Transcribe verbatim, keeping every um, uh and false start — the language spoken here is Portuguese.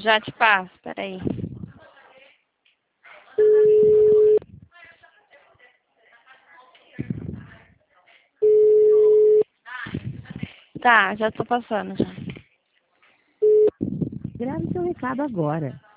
Já te passo, peraí. Tá, já tô passando já. Grave seu recado agora.